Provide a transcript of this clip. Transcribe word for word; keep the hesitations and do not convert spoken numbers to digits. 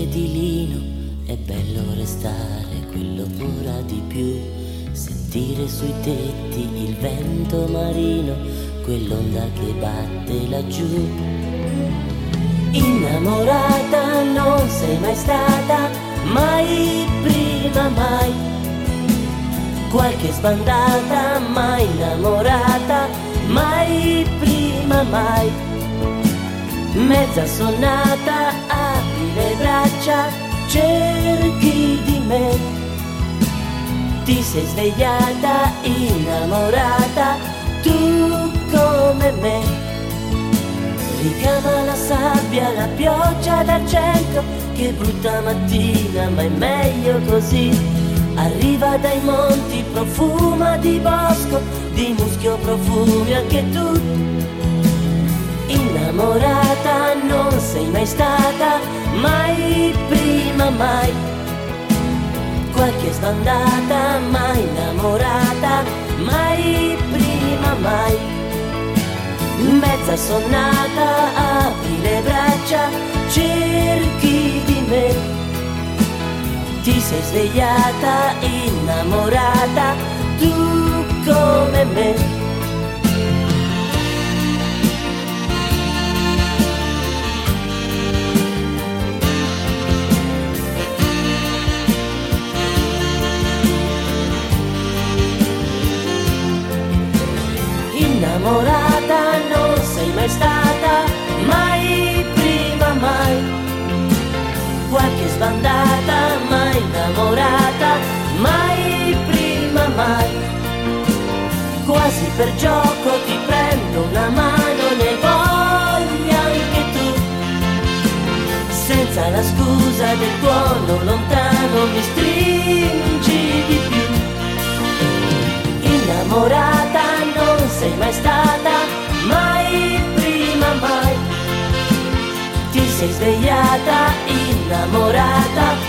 di lino, è bello restare quello ora di più, sentire sui tetti il vento marino, quell'onda che batte laggiù. Innamorata non sei mai stata, mai prima mai, qualche sbandata, mai innamorata, mai prima mai, mezza sonnata, apri le braccia, cerchi di me, ti sei svegliata, innamorata, tu come me. Ricama la sabbia, la pioggia d'argento, che brutta mattina, ma è meglio così. Arriva dai monti, profuma di bosco, di muschio profumi anche tu. Innamorata non sei mai stata, mai prima mai, qualche sbandata, mai innamorata, mai prima mai, mezza sonnata, apri le braccia, cerchi di me, ti sei svegliata, innamorata, tu come me. Innamorata non sei mai stata, mai prima mai, qualche sbandata, mai innamorata, mai prima mai, quasi per gioco ti prendo una mano, ne voglio anche tu, senza la scusa del tuono lontano mi stringi di più. Innamorata non sei mai stata, mai prima mai, ti sei svegliata, innamorata,